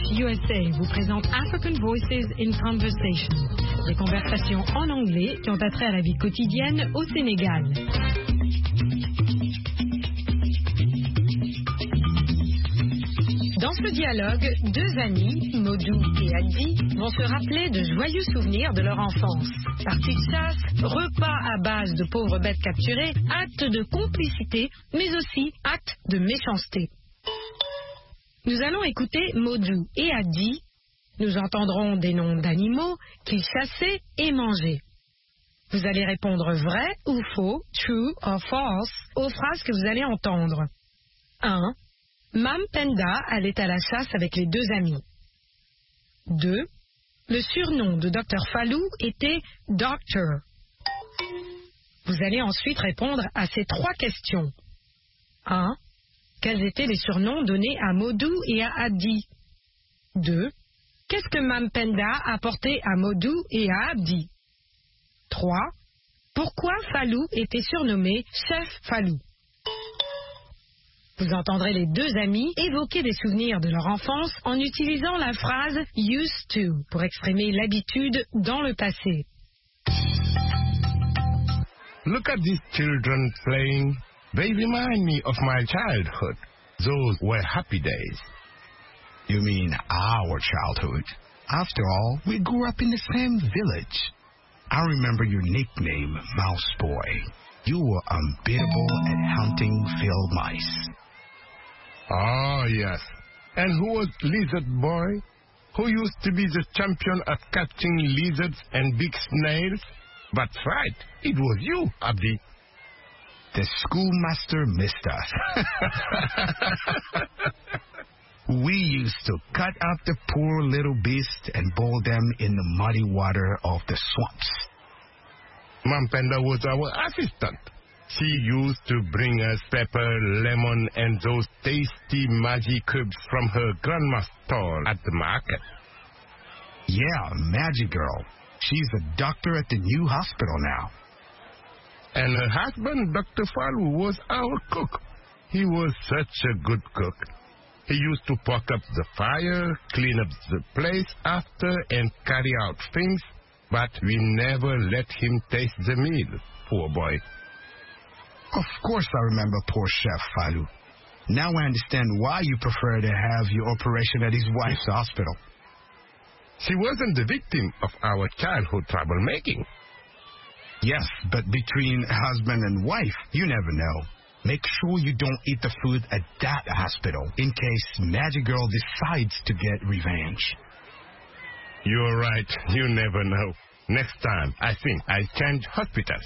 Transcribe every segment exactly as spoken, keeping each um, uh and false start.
U S A vous présente African Voices in Conversation, des conversations en anglais qui ont attrait à la vie quotidienne au Sénégal. Dans ce dialogue, deux amis, Modou et Addi, vont se rappeler de joyeux souvenirs de leur enfance. Parties de chasse, repas à base de pauvres bêtes capturées, actes de complicité, mais aussi actes de méchanceté. Nous allons écouter Modou et Addi. Nous entendrons des noms d'animaux qu'ils chassaient et mangeaient. Vous allez répondre vrai ou faux, true or false, aux phrases que vous allez entendre. un. Mam Penda allait à la chasse avec les deux amis. deux. Le surnom de docteur Fallou était Doctor. Vous allez ensuite répondre à ces trois questions. un. Quels étaient les surnoms donnés à Modou et à Addi? deux. Qu'est-ce que Mam Penda apportait à Modou et à Addi? trois. Pourquoi Fallou était surnommé Chef Fallou? Vous entendrez les deux amis évoquer des souvenirs de leur enfance en utilisant la phrase « used to » pour exprimer l'habitude dans le passé. Look at these children playing. They remind me of my childhood. Those were happy days. You mean our childhood? After all, we grew up in the same village. I remember your nickname, Mouse Boy. You were unbeatable at hunting field mice. Oh, yes. And who was Lizard Boy? Who used to be the champion at catching lizards and big snails? That's right. It was you, Abdi. The schoolmaster missed us. We used to cut up the poor little beasts and boil them in the muddy water of the swamps. Mam Penda was our assistant. She used to bring us pepper, lemon, and those tasty magic cubes from her grandma's stall at the market. Yeah, Magic Girl. She's a doctor at the new hospital now. And her husband, Doctor Fallou, was our cook. He was such a good cook. He used to poke up the fire, clean up the place after, and carry out things, but we never let him taste the meal, poor boy. Of course I remember poor Chef Fallou. Now I understand why you prefer to have your operation at his wife's hospital. She wasn't the victim of our childhood troublemaking. Yes, but between husband and wife, you never know. Make sure you don't eat the food at that hospital in case Magic Girl decides to get revenge. You're right. You never know. Next time, I think I'll change hospitals.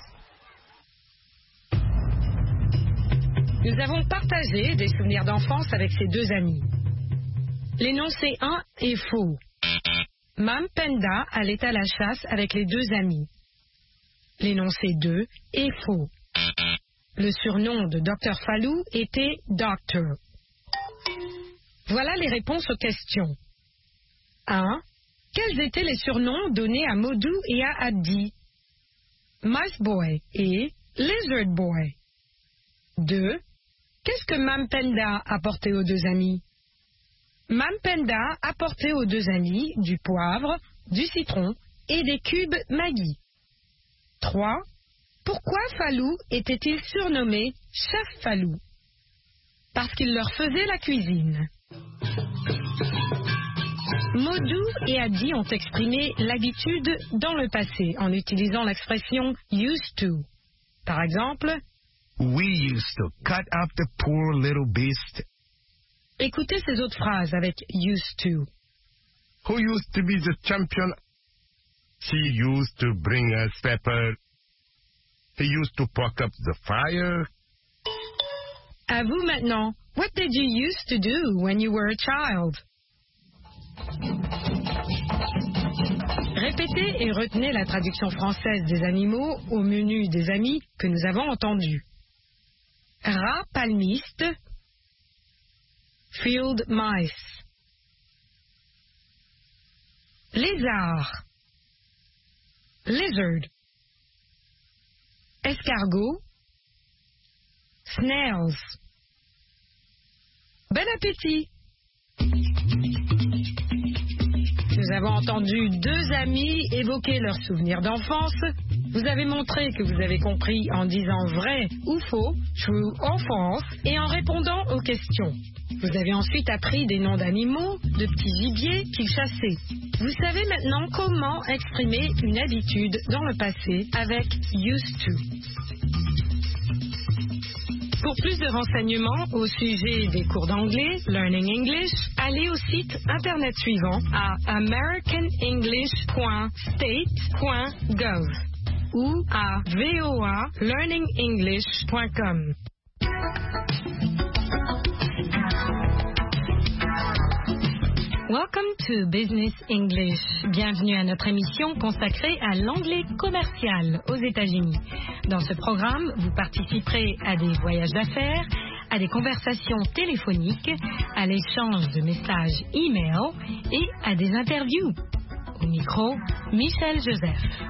Nous avons partagé des souvenirs d'enfance avec ces deux amis. L'énoncé un est faux. Mam Penda allait à la chasse avec les deux amis. L'énoncé deux est faux. Le surnom de docteur Fallou était Doctor. Voilà les réponses aux questions. un. Quels étaient les surnoms donnés à Modou et à Addi? Mouse Boy et Lizard Boy. deux. Qu'est-ce que Mam Penda apportait aux deux amis? Mam Penda apportait aux deux amis du poivre, du citron et des cubes Maggi. trois. Pourquoi Fallou était-il surnommé Chef Fallou? Parce qu'il leur faisait la cuisine. Modou et Addi ont exprimé l'habitude dans le passé en utilisant l'expression used to. Par exemple, we used to cut up the poor little beast. Écoutez ces autres phrases avec used to. Who used to be the champion? She used to bring us pepper. He used to poke up the fire. À vous maintenant. What did you used to do when you were a child? Répétez et retenez la traduction française des animaux au menu des amis que nous avons entendu. Rat palmiste, field mice. Lézard, lizard. Escargot, snails. Bon appétit! Nous avons entendu deux amis évoquer leurs souvenirs d'enfance. Vous avez montré que vous avez compris en disant vrai ou faux, true or false, et en répondant aux questions. Vous avez ensuite appris des noms d'animaux, de petits gibiers qu'ils chassaient. Vous savez maintenant comment exprimer une habitude dans le passé avec used to. Pour plus de renseignements au sujet des cours d'anglais, Learning English, allez au site internet suivant à american english point state point gov ou à v o a learning english point com. Welcome to Business English. Bienvenue à notre émission consacrée à l'anglais commercial aux États-Unis. Dans ce programme, vous participerez à des voyages d'affaires, à des conversations téléphoniques, à l'échange de messages e-mail et à des interviews. Au micro, Michel Joseph.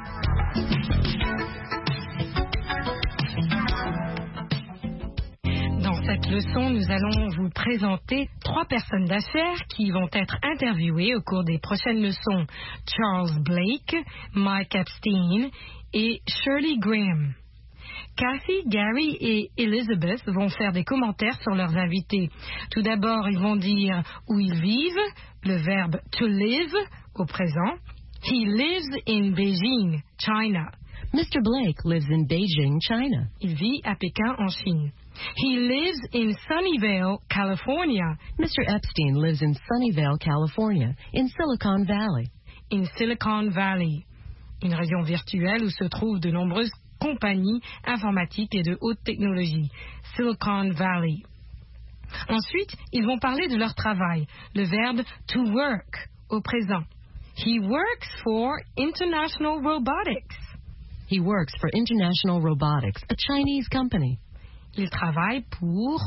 Dans cette leçon, nous allons vous présenter trois personnes d'affaires qui vont être interviewées au cours des prochaines leçons. Charles Blake, Mike Epstein et Shirley Graham. Kathy, Gary et Elizabeth vont faire des commentaires sur leurs invités. Tout d'abord, ils vont dire où ils vivent, le verbe to live au présent. He lives in Beijing, China. Mister Blake lives in Beijing, China. Il vit à Pékin, en Chine. He lives in Sunnyvale, California. Mister Epstein lives in Sunnyvale, California, in Silicon Valley. In Silicon Valley, une région virtuelle où se trouvent de nombreuses compagnies informatiques et de haute technologie. Silicon Valley. Ensuite, ils vont parler de leur travail, le verbe to work au présent. He works for International Robotics. He works for International Robotics, a Chinese company. Il travaille pour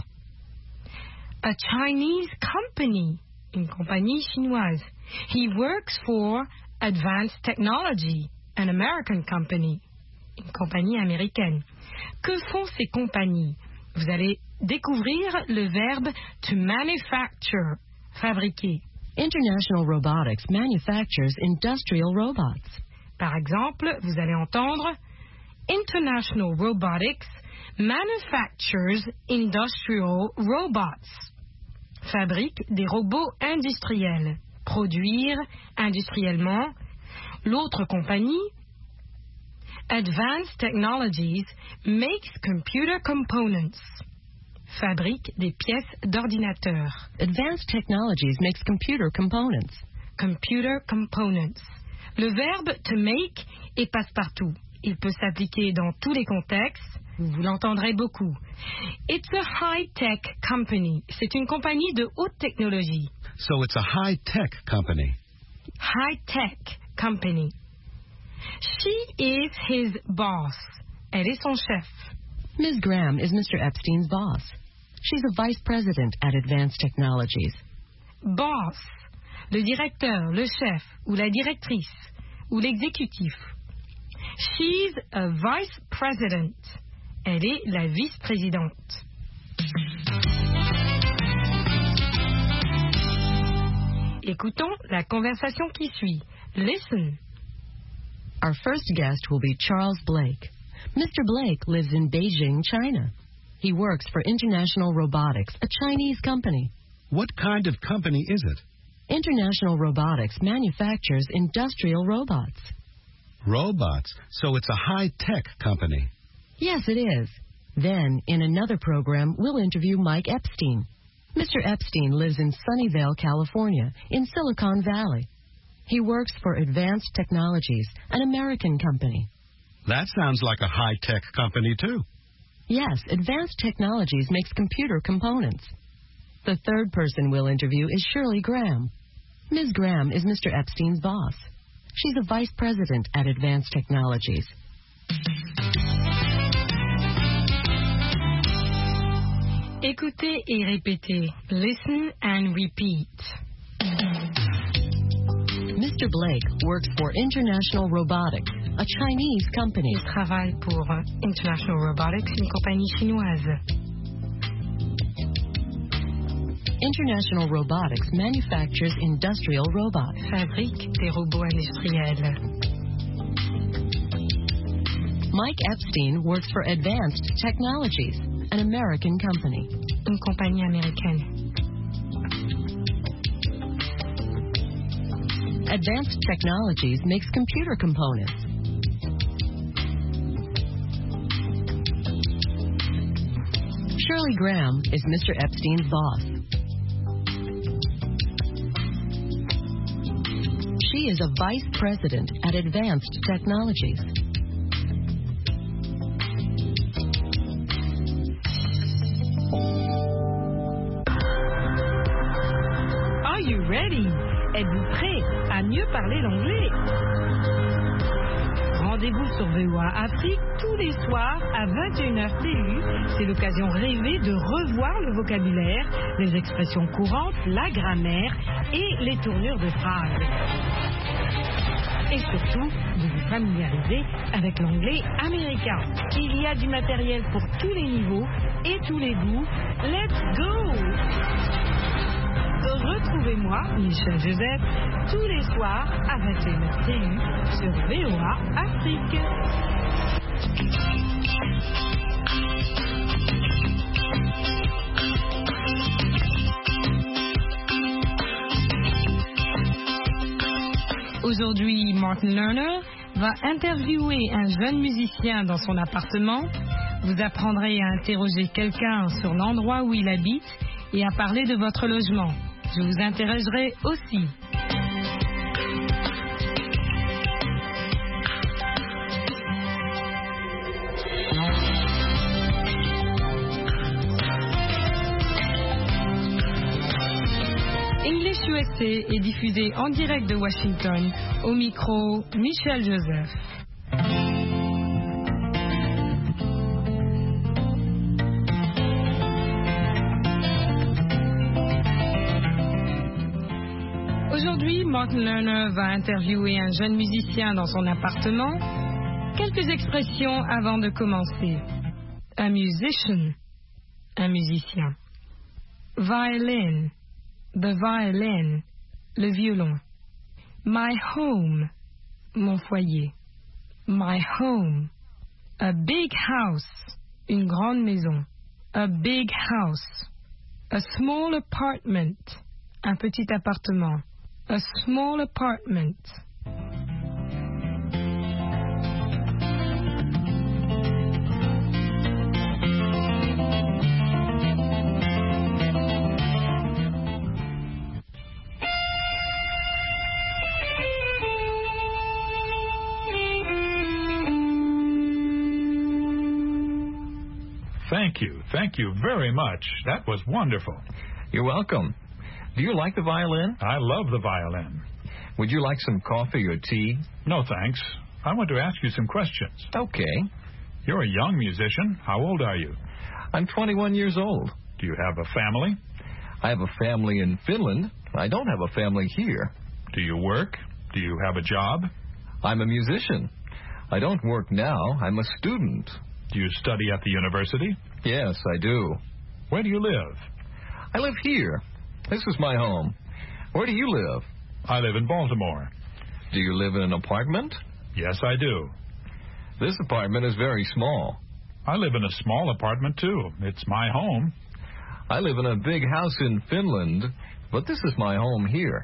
a Chinese company, une compagnie chinoise. He works for Advanced Technology, an American company, une compagnie américaine. Que font ces compagnies? Vous allez découvrir le verbe to manufacture, fabriquer. International Robotics manufactures industrial robots. Par exemple, vous allez entendre International Robotics manufactures industrial robots. Fabrique des robots industriels. Produire industriellement. L'autre compagnie, Advanced Technologies, makes computer components. Fabrique des pièces d'ordinateur. Advanced Technologies makes computer components. Computer components. Le verbe to make est passe-partout. Il peut s'appliquer dans tous les contextes. Vous l'entendrez beaucoup. It's a high-tech company. C'est une compagnie de haute technologie. So it's a high-tech company. High-tech company. She is his boss. Elle est son chef. Miz Graham is Mister Epstein's boss. She's a vice president at Advanced Technologies. Boss, le directeur, le chef, ou la directrice, ou l'exécutif. She's a vice president. Elle est la vice-présidente. Écoutons la conversation qui suit. Listen. Our first guest will be Charles Blake. Mister Blake lives in Beijing, China. He works for International Robotics, a Chinese company. What kind of company is it? International Robotics manufactures industrial robots. Robots. So it's a high-tech company. Yes, it is. Then, in another program, we'll interview Mike Epstein. Mister Epstein lives in Sunnyvale, California, in Silicon Valley. He works for Advanced Technologies, an American company. That sounds like a high-tech company, too. Yes, Advanced Technologies makes computer components. The third person we'll interview is Shirley Graham. Miz Graham is Mister Epstein's boss. She's a vice president at Advanced Technologies. Écoutez et répétez. Listen and repeat. Mister Blake works for International Robotics, a Chinese company. Il travaille pour International Robotics, une compagnie chinoise. International Robotics manufactures industrial robots. Fabrique des robots industriels. Mike Epstein works for Advanced Technologies, an American company. Une compagnie américaine. Advanced Technologies makes computer components. Shirley Graham is Mister Epstein's boss. She is a vice president at Advanced Technologies. Are you ready? Êtes-vous prêt à mieux parler l'anglais? Rendez-vous sur V O A Afrique tous les soirs à vingt et une heures T U. C'est l'occasion rêvée de revoir le vocabulaire, les expressions courantes, la grammaire et les tournures de phrases. Et surtout, de vous familiariser avec l'anglais américain. Il y a du matériel pour tous les niveaux et tous les goûts. Let's go! Retrouvez-moi, Michel Joseph, tous les soirs à vingt et une heures T U sur V O A Afrique. Aujourd'hui, Martin Lerner va interviewer un jeune musicien dans son appartement. Vous apprendrez à interroger quelqu'un sur l'endroit où il habite et à parler de votre logement. Je vous interrogerai aussi. English U S A est diffusé en direct de Washington. Au micro, Michel Joseph. Aujourd'hui, Martin Lerner va interviewer un jeune musicien dans son appartement. Quelques expressions avant de commencer. A musician, un musicien. Violin, the violin, le violon. My home, mon foyer. My home. A big house, une grande maison. A big house. A small apartment, un petit appartement. A small apartment. Thank you. Thank you very much. That was wonderful. You're welcome. Do you like the violin? I love the violin. Would you like some coffee or tea? No, thanks. I want to ask you some questions. Okay. You're a young musician. How old are you? I'm twenty-one years old. Do you have a family? I have a family in Finland. I don't have a family here. Do you work? Do you have a job? I'm a musician. I don't work now. I'm a student. Do you study at the university? Yes, I do. Where do you live? I live here. This is my home. Where do you live? I live in Baltimore. Do you live in an apartment? Yes, I do. This apartment is very small. I live in a small apartment, too. It's my home. I live in a big house in Finland, but this is my home here.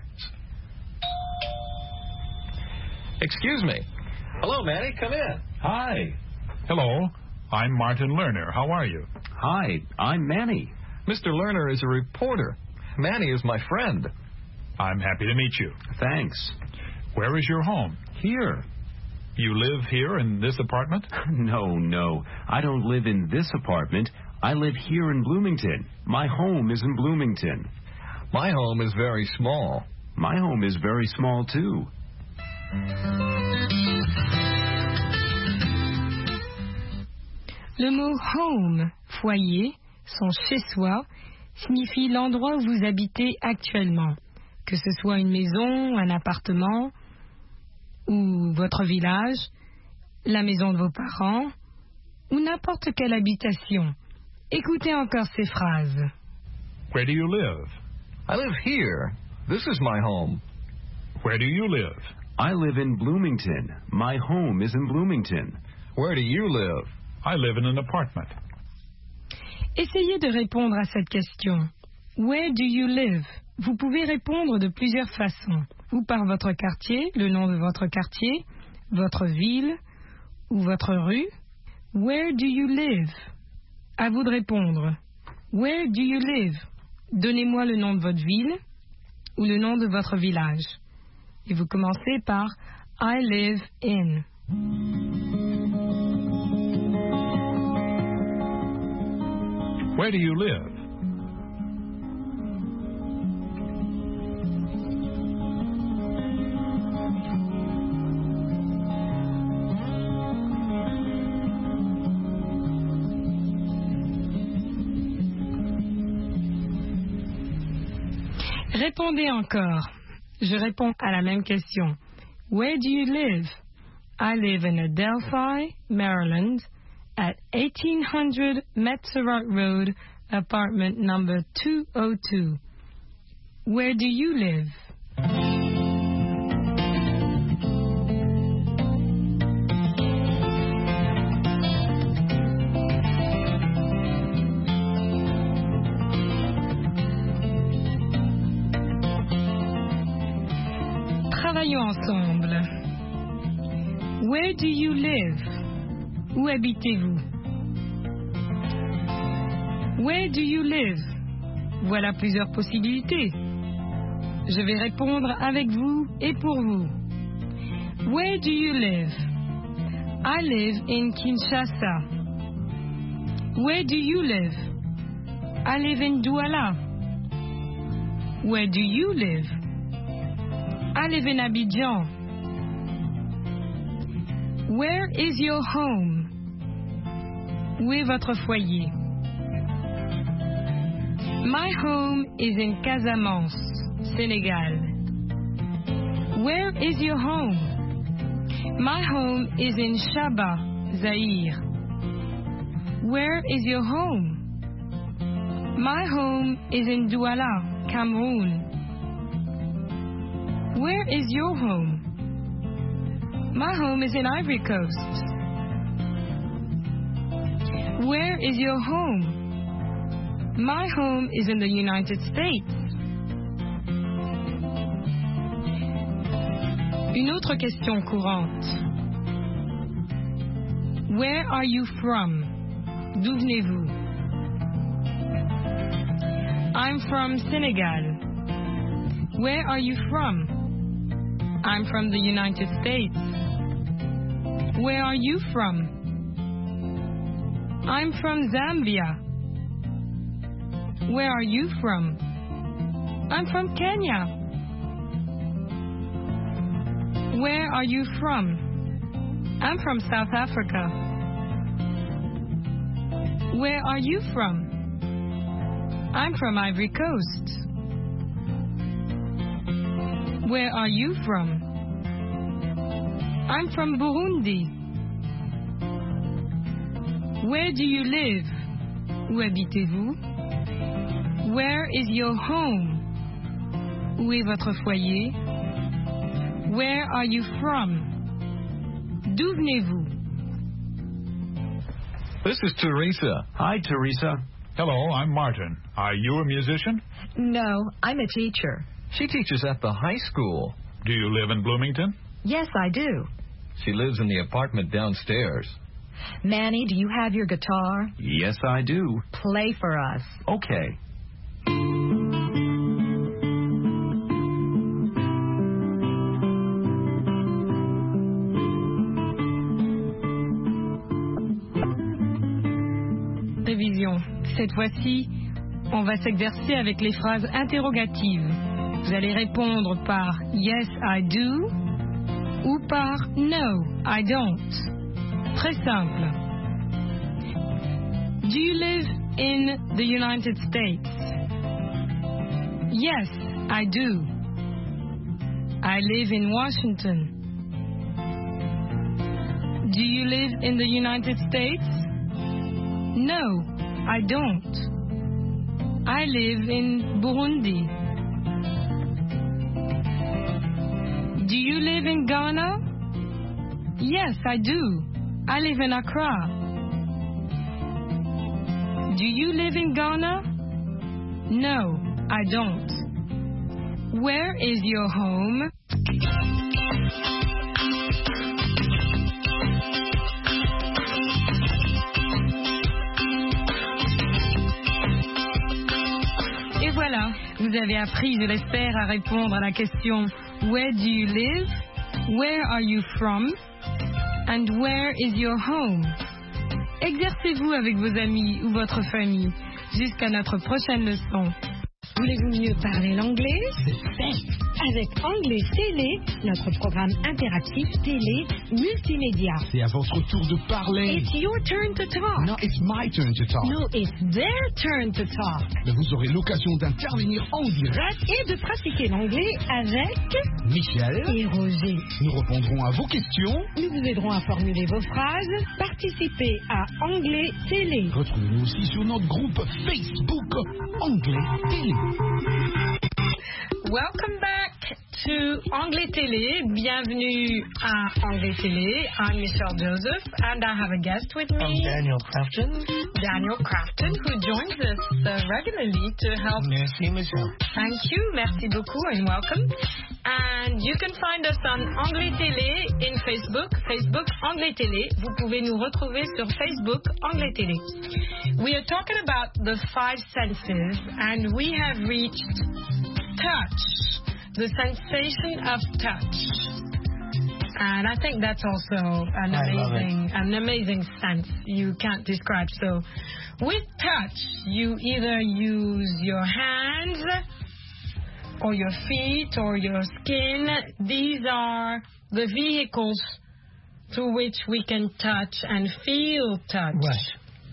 Excuse me. Hello, Manny. Come in. Hi. Hello. I'm Martin Lerner. How are you? Hi. I'm Manny. Mister Lerner is a reporter. Manny is my friend. I'm happy to meet you. Thanks. Where is your home? Here. You live here in this apartment? No, no. I don't live in this apartment. I live here in Bloomington. My home is in Bloomington. My home is very small. My home is very small, too. Le mot home, foyer, son chez-soi, signifie l'endroit où vous habitez actuellement, que ce soit une maison, un appartement ou votre village, la maison de vos parents ou n'importe quelle habitation. Écoutez encore ces phrases. Where do you live? I live here. This is my home. Where do you live? I live in Bloomington. My home is in Bloomington. Where do you live? I live in an apartment. Essayez de répondre à cette question. Where do you live? Vous pouvez répondre de plusieurs façons. Ou par votre quartier, le nom de votre quartier, votre ville ou votre rue. Where do you live? À vous de répondre. Where do you live? Donnez-moi le nom de votre ville ou le nom de votre village. Et vous commencez par I live in. Where do you live? Répondez encore. Je réponds à la même question. Where do you live? I live in Adelphi, Maryland, at eighteen hundred Metzerot Road, apartment number two oh two. Where do you live? Travaillons ensemble. Where do you live? Où habitez-vous? Where do you live? Voilà plusieurs possibilités. Je vais répondre avec vous et pour vous. Where do you live? I live in Kinshasa. Where do you live? I live in Douala. Where do you live? I live in Abidjan. Where is your home? Où est votre foyer? My home is in Casamance, Senegal. Where is your home? My home is in Shaba, Zaire. Where is your home? My home is in Douala, Cameroon. Where is your home? My home is in Ivory Coast. Where is your home? My home is in the United States. Une autre question courante. Where are you from? D'où venez-vous? I'm from Senegal. Where are you from? I'm from the United States. Where are you from? I'm from Zambia. Where are you from? I'm from Kenya. Where are you from? I'm from South Africa. Where are you from? I'm from Ivory Coast. Where are you from? I'm from Burundi. Where do you live? Où habitez-vous? Where is your home? Où est votre foyer? Where are you from? D'où venez-vous? This is Teresa. Hi, Teresa. Hello, I'm Martin. Are you a musician? No, I'm a teacher. She teaches at the high school. Do you live in Bloomington? Yes, I do. She lives in the apartment downstairs. Manny, do you have your guitar? Yes, I do. Play for us. Okay. Révision. Cette fois-ci, on va s'exercer avec les phrases interrogatives. Vous allez répondre par Yes, I do ou par No, I don't. Très simple. Do you live in the United States? Yes, I do. I live in Washington. Do you live in the United States? No, I don't. I live in Burundi. Do you live in Ghana? Yes, I do. I live in Accra. Do you live in Ghana? No, I don't. Where is your home? Et voilà, vous avez appris, je l'espère, à répondre à la question Where do you live? Where are you from? And where is your home? Exercez-vous avec vos amis ou votre famille. Jusqu'à notre prochaine leçon. Voulez-vous mieux parler l'anglais? C'est fait. Avec Anglais Télé, notre programme interactif télé multimédia. C'est à votre tour de parler. It's your turn to talk. No, it's my turn to talk. No, it's their turn to talk. Mais vous aurez l'occasion d'intervenir en direct et de pratiquer l'anglais avec Michel et Roger. Nous répondrons à vos questions. Nous vous aiderons à formuler vos phrases. Participez à Anglais Télé. Retrouvez-nous aussi sur notre groupe Facebook Anglais Télé. Welcome back to Anglais Télé. Bienvenue à Anglais Télé. I'm Michelle Joseph, and I have a guest with me. I'm Daniel Crafton. Daniel Crafton, who joins us uh, regularly to help. Merci, Michelle. Thank you. Merci beaucoup and welcome. And you can find us on Anglais Télé in Facebook. Facebook Anglais Télé. Vous pouvez nous retrouver sur Facebook Anglais Télé. We are talking about the five senses, and we have reached touch, the sensation of touch. And I think that's also an amazing, an amazing sense you can't describe. So with touch, you either use your hands or your feet or your skin. These are the vehicles through which we can touch and feel touch. Right.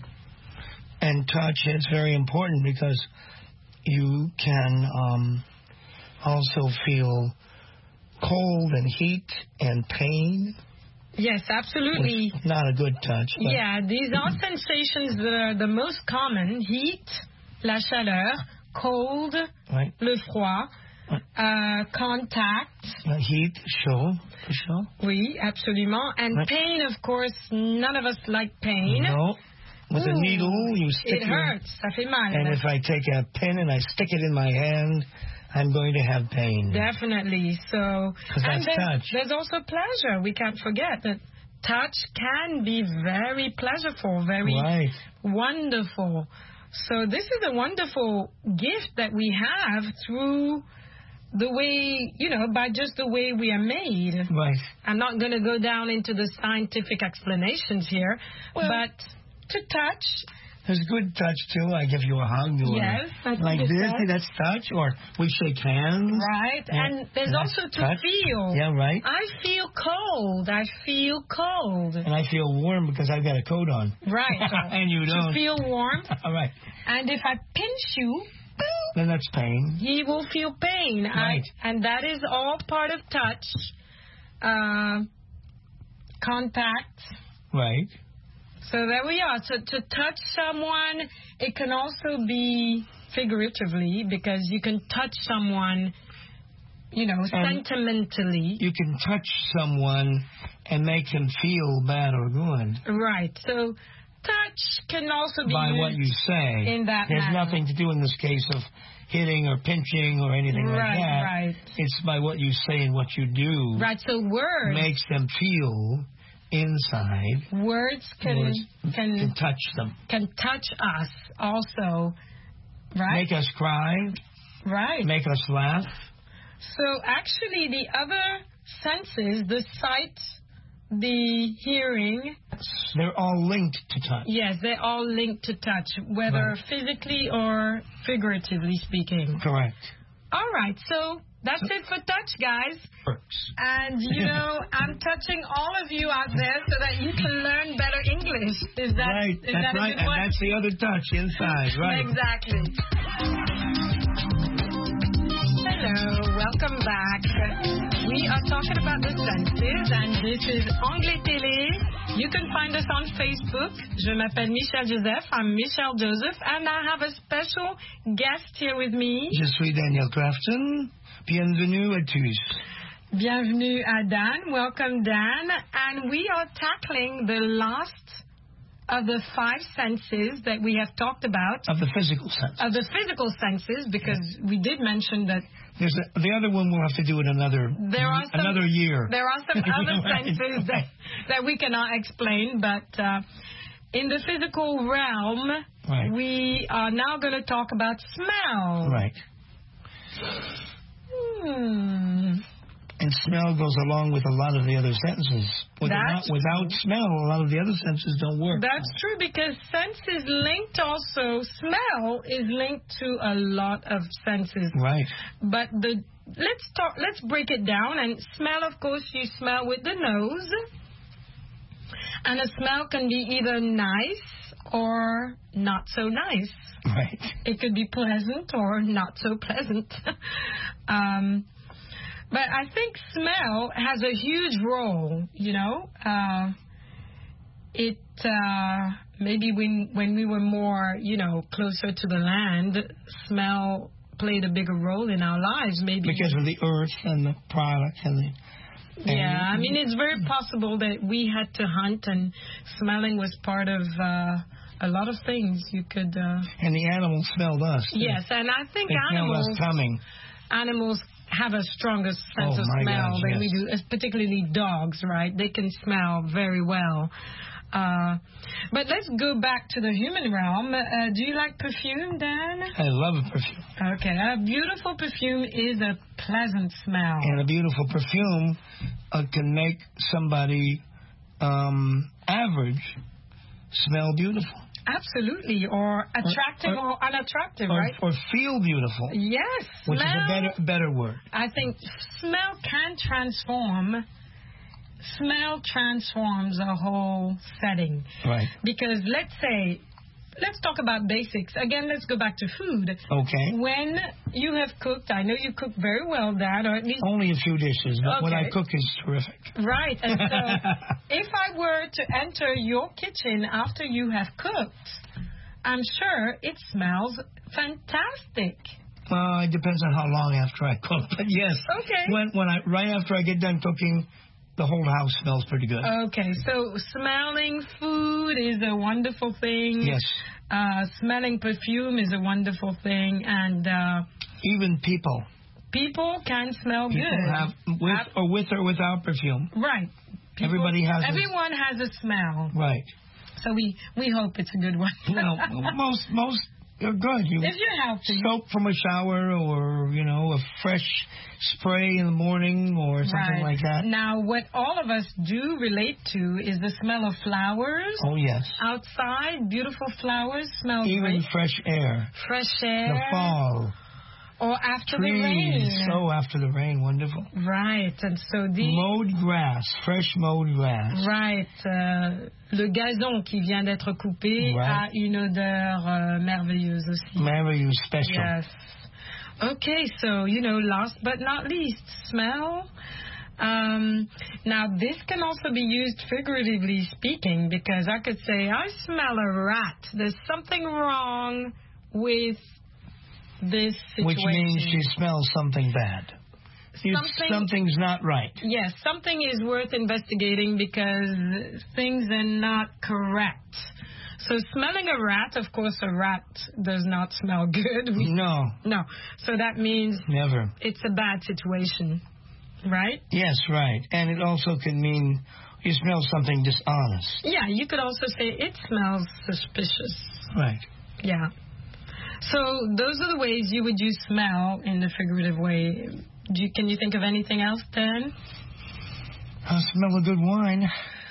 And touch is very important because you can um, also feel cold and heat and pain. Yes, absolutely. Not a good touch. But yeah, these are sensations that are the most common. Heat, la chaleur, cold, right. le froid, uh, contact. Uh, heat, chaud, chaud. Oui, absolument. And right. pain, of course, none of us like pain. No. With Ooh, a needle, you stick it hurts. Ça fait mal. And if I take a pin and I stick it in my hand, I'm going to have pain. Definitely. So, and there's, touch. there's also pleasure. We can't forget that touch can be very pleasurable, very right. wonderful. So this is a wonderful gift that we have through the way, you know, by just the way we are made. Right. I'm not going to go down into the scientific explanations here, well, but to touch. There's good touch, too. I give you a hug. Or yes. Like this, touch. That's touch. Or we shake hands. Right. And, and there's also to touch. feel. Yeah, right. I feel cold. I feel cold. And I feel warm because I've got a coat on. Right. So and you don't. To feel warm. All right. And if I pinch you, then that's pain. He will feel pain. Right. I, and that is all part of touch. Uh, contact. Right. So there we are. So to touch someone, it can also be figuratively because you can touch someone, you know, and sentimentally. You can touch someone and make them feel bad or good. Right. So touch can also be by used what you say. In that There's manner. nothing to do in this case of hitting or pinching or anything right, like that. Right. It's by what you say and what you do. Right. So words makes them feel. Inside, words can, words can can touch them. Can touch us also, right? Make us cry. Right. Make us laugh. So actually, the other senses, the sight, the hearing, they're all linked to touch. Yes, they're all linked to touch, whether right. physically or figuratively speaking. Correct. All right. So. That's it for touch, guys. Works. And, you know, I'm touching all of you out there so that you can learn better English. Is that right? Is that's that right. And that's the other touch inside, right? Exactly. Hello, welcome back. We are talking about the senses, and this is Anglais Télé. You can find us on Facebook. Je m'appelle Michelle Joseph. I'm Michelle Joseph, and I have a special guest here with me. Je suis Daniel Crafton. Bienvenue à tous. Bienvenue à Dan. Welcome, Dan. And we are tackling the last of the five senses that we have talked about. Of the physical sense. Of the physical senses, because yeah. we did mention that. There's a, the other one we'll have to do in another there are some, another year. There are some other senses that, that we cannot explain, but uh, in the physical realm, right. we are now going to talk about smell. Right. Hmm. And smell goes along with a lot of the other senses. Without, without smell, a lot of the other senses don't work. That's true, because sense is linked also, smell is linked to a lot of senses. Right. But the let's talk, let's break it down. And smell, of course, you smell with the nose. And a smell can be either nice or not so nice. Right. It could be pleasant or not so pleasant. um But I think smell has a huge role, you know. Uh, it uh, maybe when when we were more, you know, closer to the land, smell played a bigger role in our lives. Maybe because of the earth and the product and the. And yeah, I mean, it's very possible that we had to hunt, and smelling was part of uh, a lot of things. You could. Uh, and the animals smelled us. Too. Yes, and I think they animals. Smelled us coming. Animals have a stronger sense oh, of smell gosh, than yes. we do, particularly dogs, right? They can smell very well. Uh, but let's go back to the human realm. Uh, do you like perfume, Dan? I love perfume. Okay, a beautiful perfume is a pleasant smell. And a beautiful perfume uh, can make somebody um, average smell beautiful. Absolutely, or attractive or, or, or unattractive, or, right? Or feel beautiful. Yes. Which smell, is a better better word. I think smell can transform. Smell transforms a whole setting. Right. Because let's say, let's talk about basics. Again, let's go back to food. Okay. When you have cooked, I know you cook very well, Dad, or at least... Only a few dishes, but okay. what I cook is terrific. Right. And so, if I were to enter your kitchen after you have cooked, I'm sure it smells fantastic. Well, it depends on how long after I cook, but yes. Okay. When, when I, right after I get done cooking, the whole house smells pretty good. Okay, so smelling food is a wonderful thing. Yes. Uh, smelling perfume is a wonderful thing, and uh, even people. People can smell people good. Have, with have, or with or without perfume. Right. People, Everybody has. Everyone a, has a smell. Right. So we, we hope it's a good one. Well, most most. You're good. You if you're healthy. Soap from a shower, or, you know, a fresh spray in the morning, or something right. like that. Now, what all of us do relate to is the smell of flowers. Oh, yes. Outside, beautiful flowers smell Even great. fresh air. Fresh air. The fall. Or after Trees. the rain. Oh, after the rain. Wonderful. Right. And so the... Mowed grass. Fresh mowed grass. Right. Uh, le gazon qui vient d'être coupé right. a une odeur uh, merveilleuse aussi. Merveilleuse, special. Yes. Okay, so, you know, last but not least, smell. Um, now, this can also be used figuratively speaking, because I could say, I smell a rat. There's something wrong with this situation. Which means you smell something bad. Something, something's not right. Yes, something is worth investigating because things are not correct. So smelling a rat, of course, a rat does not smell good. We, no. No. So that means never. It's a bad situation, right? Yes, right. And it also can mean you smell something dishonest. Yeah, you could also say it smells suspicious. Right. Yeah. So those are the ways you would use smell in the figurative way. Do you, can you think of anything else, Dan? I smell a good wine.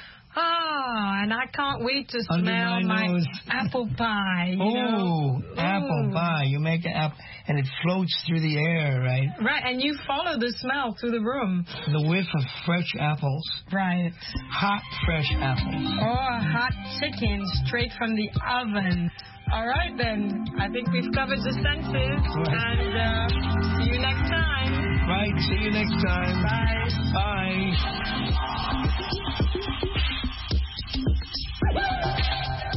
Ah, and I can't wait to Under smell my, my nose. apple pie. You oh, know? apple Ooh. pie. You make an apple, and it floats through the air, right? Right, and you follow the smell through the room. The whiff of fresh apples. Right. Hot, fresh apples. Or hot chicken straight from the oven. All right, then. I think we've covered the senses. Right. And uh, see you next time. Right. See you next time. Bye. Bye.